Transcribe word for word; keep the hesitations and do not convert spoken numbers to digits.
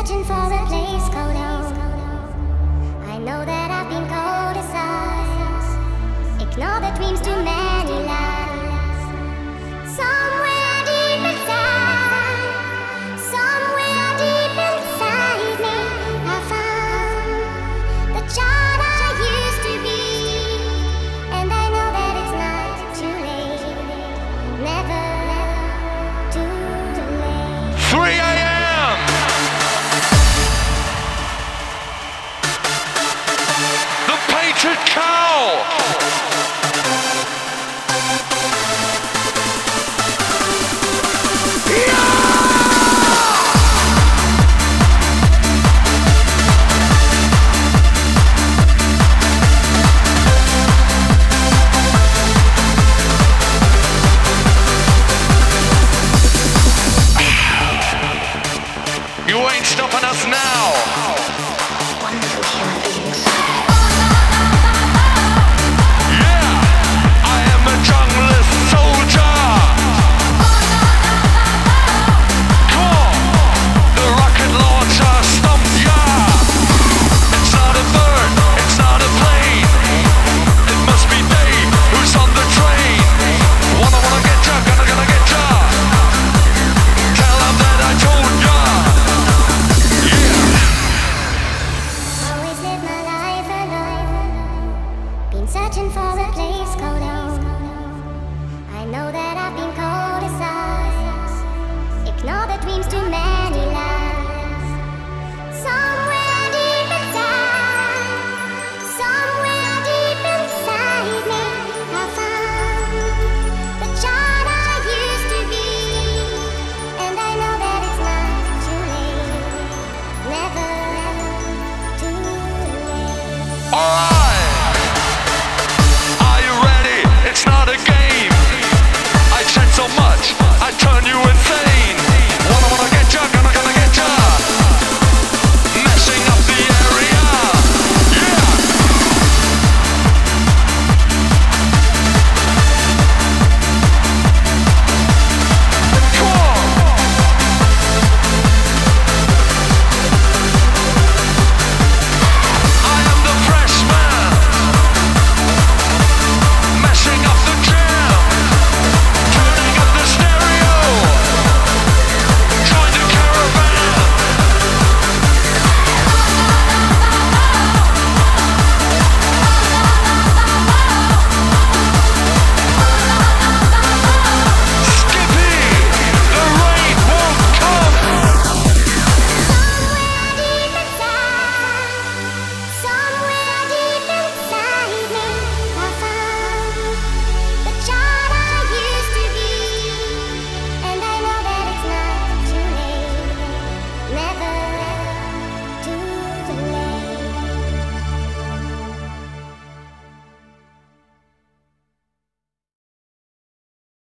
searching for a place called home. I know that I've been cold as ice. Ignore the dreams, too many lies. Somewhere deep inside, somewhere deep inside me, I found the child I used to be, and I know that it's not too late, never too late. three a m The Painted Cow! You ain't stopping us now! Wonderful human beings. Yeah! I am a junglist soldier! Come on! The rocket launcher stomps ya! It's not a bird, it's not a plane. It must be Dave who's on the train. Wanna wanna get ya, gonna gonna get ya! Tell him that I told ya! Always live my life alone. Been searching for a place called home. I know that I've been cold as ice. Ignore the dreams, too many.